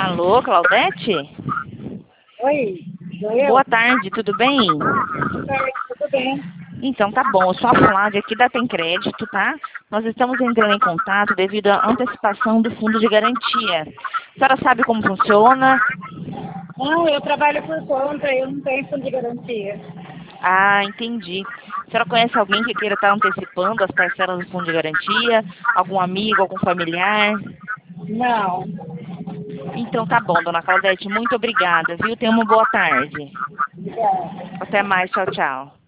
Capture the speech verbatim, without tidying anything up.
Alô, Claudete? Oi, sou eu? Boa tarde, tudo bem? Oi, tudo bem? Então tá bom, eu sou a Flávia aqui da Tem Crédito, tá? Nós estamos entrando em contato devido à antecipação do fundo de garantia. A senhora sabe como funciona? Não, eu trabalho por conta, eu não tenho fundo de garantia. Ah, entendi. A senhora conhece alguém que queira estar antecipando as parcelas do fundo de garantia? Algum amigo, algum familiar? Não. Então tá bom, dona Claudete, muito obrigada, viu? Tenha uma boa tarde. Obrigada. Até mais, tchau, tchau.